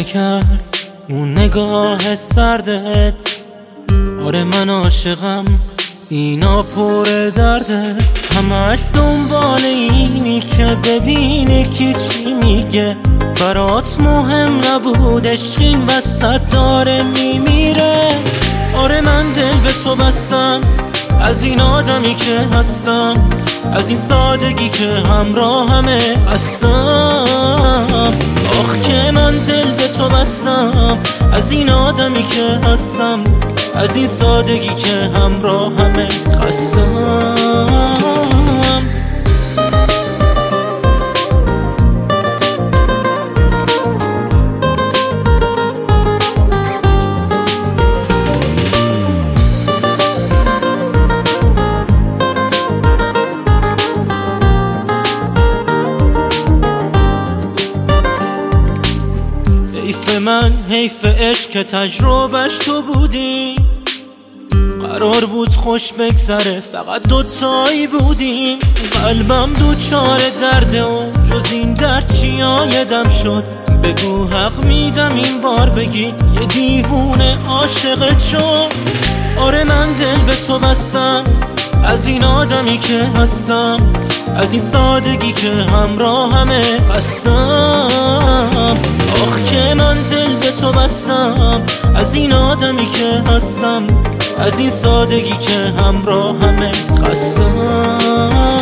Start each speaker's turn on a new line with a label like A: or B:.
A: کرد اون نگاه سردت. آره من عاشقم، اینا پر درده، همش دنبال اینی که ببینی کی چی میگه. برات مهم نبود عشق این وسط داره میمیره. آره من دل به تو بستم، از این آدمی که هستم، از این سادگی که همراهمه هستم. آخ که من دل به تو بستم، از این آدمی که هستم، از این سادگی که همراهمه هستم. حیف من، حیف عشق که تجربهش تو بودی. قرار بود خوش بگذره، فقط دوتایی بودیم. قلبم دوچار درده و جز این درد چی آیدم شد. بگو حق میدم این بار بگی یه دیوونه عاشقت شد. آره من دل به تو بستم، از این آدمی که هستم، از این سادگی که همراهمه هستم. آخ که من دل به تو بستم، از این آدمی که هستم، از این سادگی که همراهمه هستم.